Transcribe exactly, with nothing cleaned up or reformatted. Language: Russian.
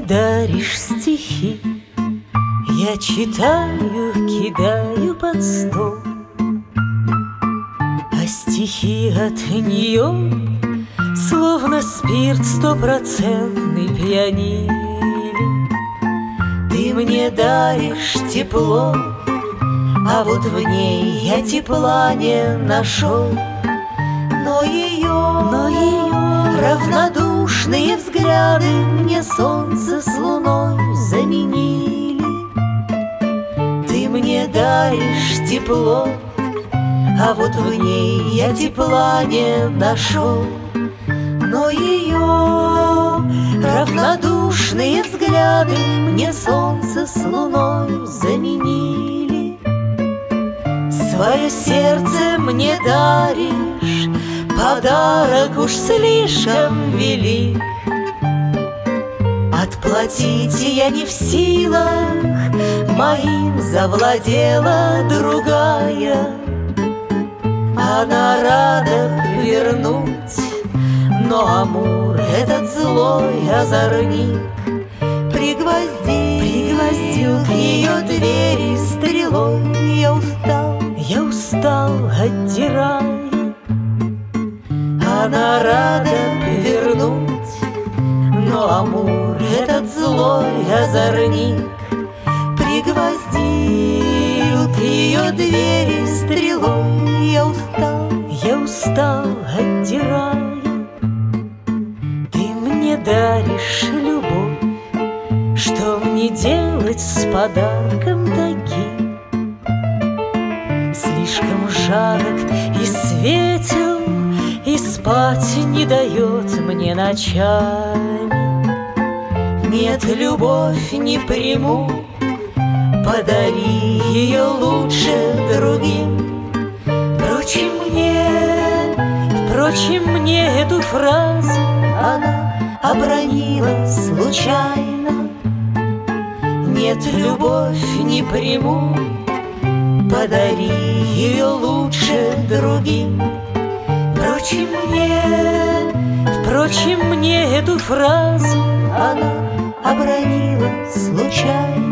даришь стихи, я читаю, кидаю под стол. А стихи от нее словно спирт стопроцентный пьянили. Ты мне даришь тепло, а вот в ней я тепла не нашел. Но ее, но ее равнодушные взгляды мне солнце с луной заменили. Ты мне даришь тепло, а вот в ней я тепла не нашел. Но ее равнодушные взгляды мне солнце с луной заменили. Свое сердце мне даришь, подарок уж слишком велик. Отплатить я не в силах, моим завладела другая. Она рада вернуть, но амур, этот злой озорник, пригвоздил, пригвоздил к ее двери стрелой. Я устал, я устал, отдирая. Она рада вернуть, но амур, этот злой озорник, пригвоздил к ее двери стрелой. Я устал, я устал, отдирая. Ты мне даришь любовь, что мне делать с подарком таким? Слишком жарок и светел, и спать не дает мне ночами. Нет, любовь не приму, подари ее лучше другим. Впрочем, мне, впрочем, мне эту фразу она обронила случайно. Нет, любовь не приму, подари ее лучше другим. Впрочем, мне, впрочем, мне эту фразу она обронила случайно.